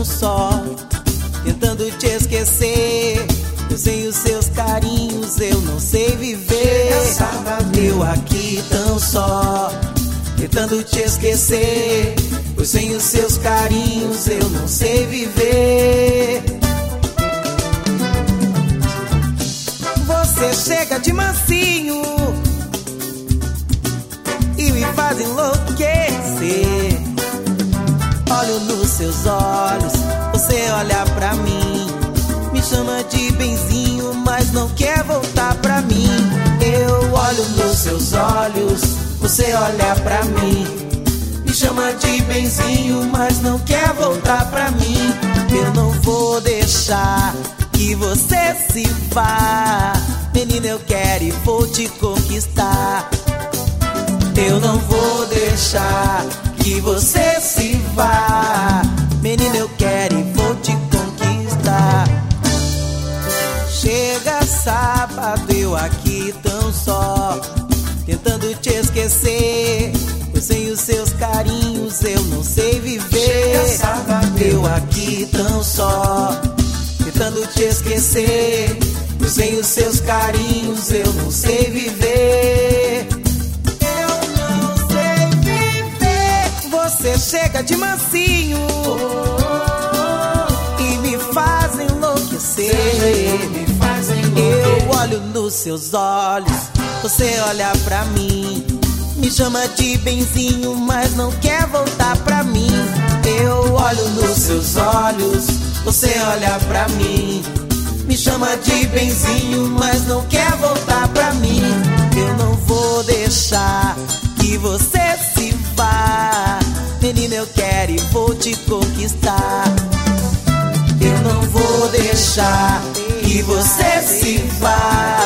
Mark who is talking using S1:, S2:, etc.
S1: tão só, tentando te esquecer. Eu sem os seus carinhos eu não sei viver. Eu aqui tão só, tentando te esquecer. Pois sem os seus carinhos eu não sei viver. Você chega de mansinho e me faz enlouquecer. Olho nos seus olhos, você olha pra mim, me chama de benzinho, mas não quer voltar pra mim. Eu olho nos seus olhos, você olha pra mim, me chama de benzinho, mas não quer voltar pra mim. Eu não vou deixar que você se vá, menina, eu quero e vou te conquistar. Eu não vou deixar que você se vá, menina, eu quero e vou te conquistar. Chega sábado, eu aqui tão só, tentando te esquecer. Pois sem os seus carinhos eu não sei viver.
S2: Chega sábado,
S1: eu aqui tão só, tentando te esquecer. Pois sem os seus carinhos eu não sei viver. Eu não sei viver. Você chega de mansinho e me faz enlouquecer. Eu olho nos seus olhos, você olha pra mim, me chama de benzinho, mas não quer voltar pra mim. Eu olho nos seus olhos, você olha pra mim, me chama de benzinho, mas não quer voltar pra mim. Eu não vou deixar que você se vá, menina, eu quero e vou te conquistar. Eu não vou deixar que você se vá,